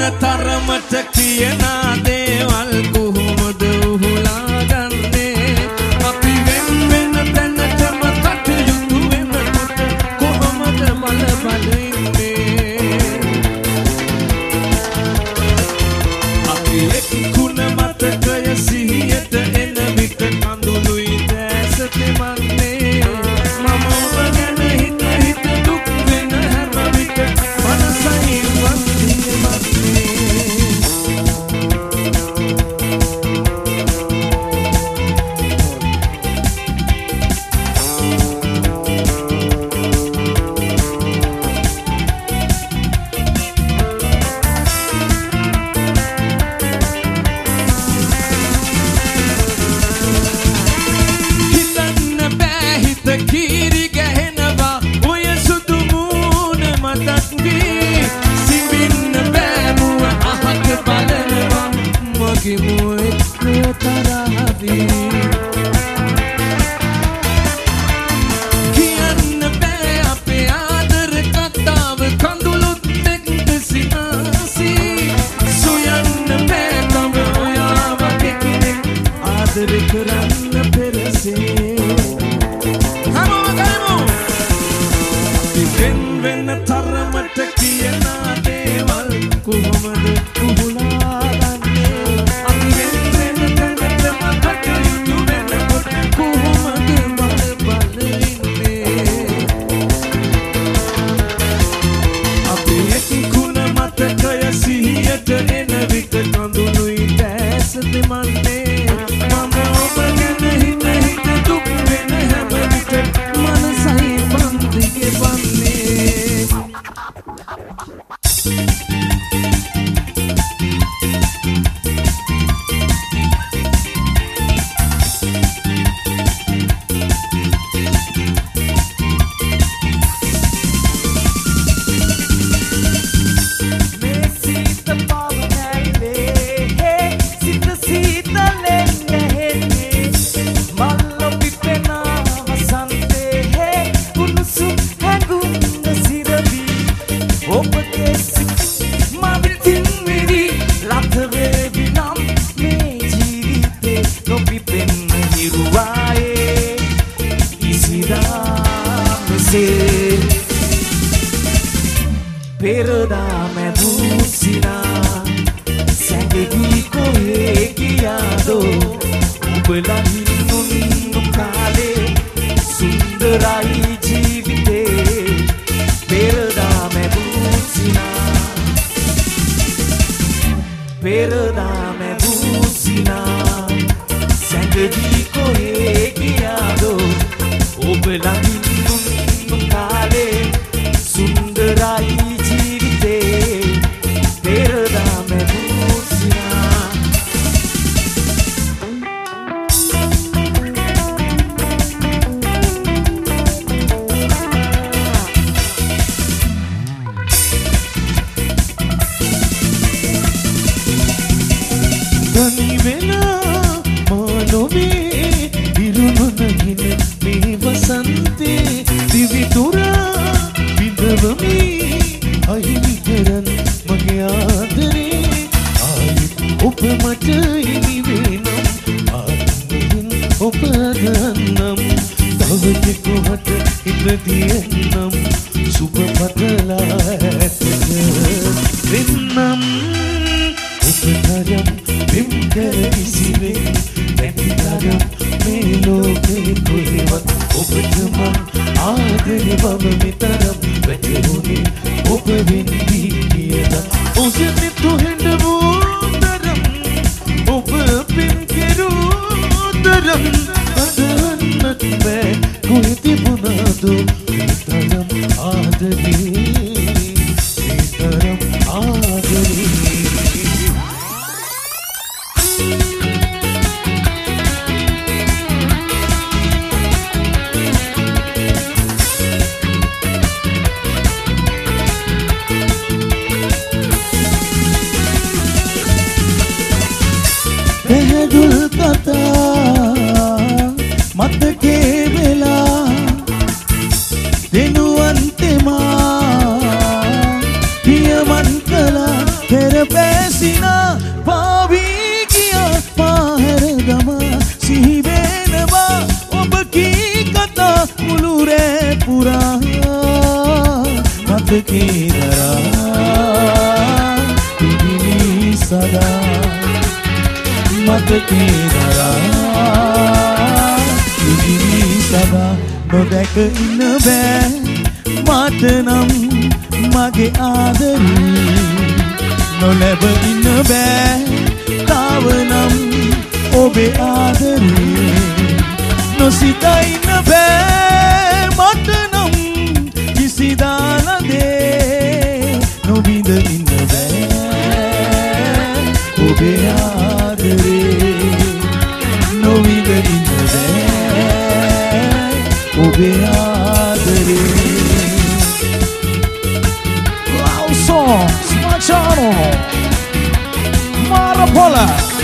තරමට කියන දේවල් කොහොමද උහුලාගන්නේ අපි වෙන වෙන තැනටම කටයුතු වෙනකොට කොහොමද බල බල ඉන්නේ අපි එක්කුණ මතකය සිහියට එන විට කඳුළුයි දැස තෙමන්නේ මම ඔබ ගැන හිත හිත දුක් වෙන හැම විට මනසයි කීරි ගැහෙනවා ඔය සුදු මූණ මතක් වී සිඹින්න බෑමුව අහක බලනවා මගේ මුවේ තරහවී කියන්න බෑ අපේ ආදර කතාව කඳුළුත් එක්ක සිනාසී සොයන්න බෑ තම ඔයා වගේ කෙනෙක් ආදර කරන්න පෙරසේ වෙන තරමට කියන දේවල් කොහොමද උහුලාගන්නේ අපි වෙන වෙන තැනටම කටයුතු වෙනකොට කොහොමද බල බල ඉන්නේ අපි එක්කුණ මතකය සිහියට එන විට කඳුළුයි දැස දෙමන්නේ මම ඔබ ගැන හිත හිත දුක් වෙන හැම විට මනසයි බන්දිගේ බන්නේ Perda medusina Sangegi kohe kiyado Ubelagi nunnu kale Sundarai jivite Perda medusina Perda medusina Sangegi kohe kiyado Ubelagi nunnu kale Sundarai මතකේ වෙලා දෙනුවන්තේ මා මතකේ දරා තිබිනි සදා මතකේ දරා තිබිනි සදා නොදැක ඉන්න බෑ මට නම් මගේ ආදරේ නොලැබ ඉන්න බෑ තාවනම් ඔබේ ආදරේ නොසිතා ඉන්න බෑ මට නම් කිසිදානදේ නොවිඳ ඉන්න බෑ ඔබේ ආදරේ නොවිඳ ඉන්න බෑ ඔබේ ආදරේ Love songs Machado Marapola